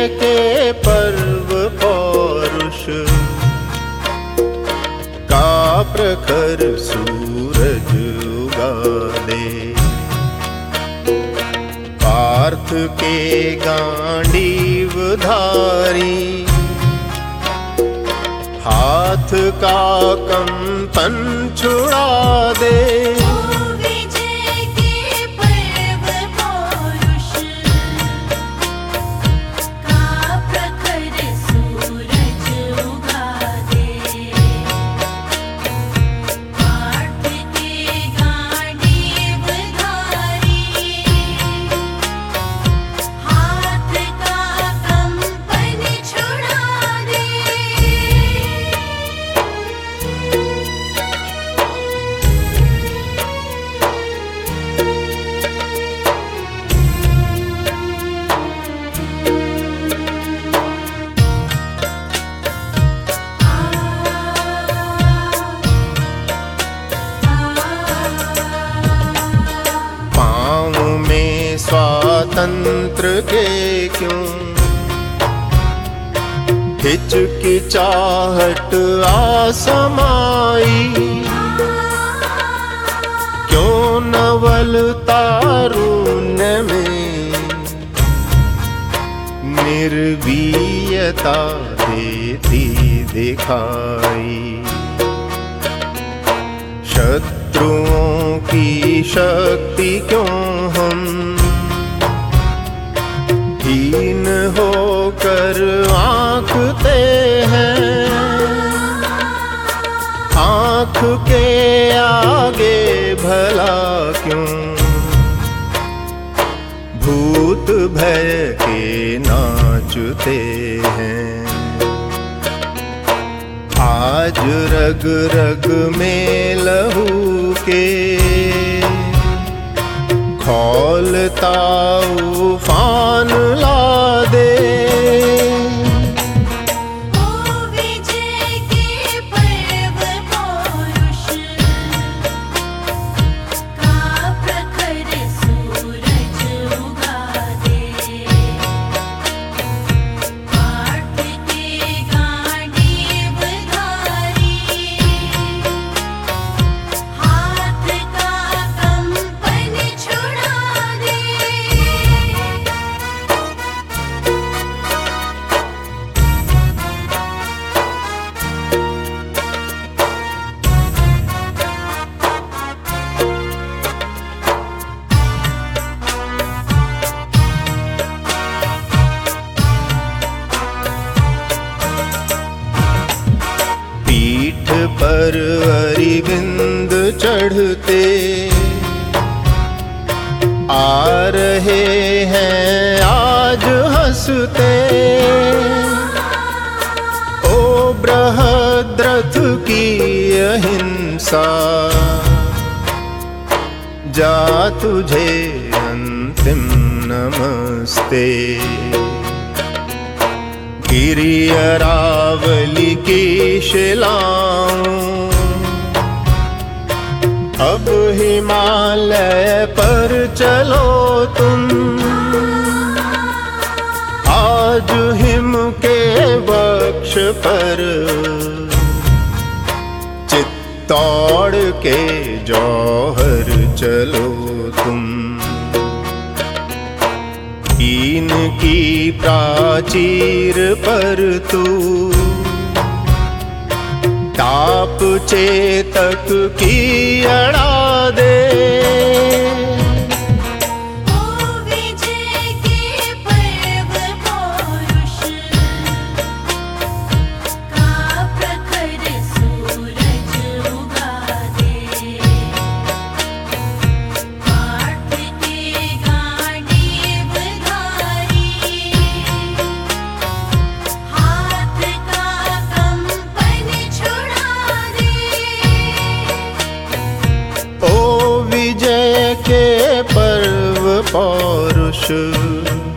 के पर्व पौरुष का प्रखर सूरज उगा दे। पार्थ के गांडीव धारी हाथ का कंपन छुड़ा दे। स्वातंत्र के क्यों हिचकिचाहट आसमाई, क्यों नवल तारुण्य में निर्भीयता देती दिखाई। शत्रुओं की शक्ति क्यों हम हीन होकर आंकते हैं। आंख के आगे भला क्यों भूत भय के नाचते हैं। आज रग रग में लहू के खौलता उफान ला दे। पर अरिविंद चढ़ते आ रहे हैं आज हंसते। ओ बृहद्रथ की अहिंसा जा तुझे अंतिम नमस्ते। गिरि अरावली की शिलाओं अब हिमालय पर चलो तुम। आज हिम के वक्ष पर चित्तौड़ के जौहर चलो तुम। इनकी प्राचीर पर तू ताप चेतक की अड़ा दे। के पर्व पौरुष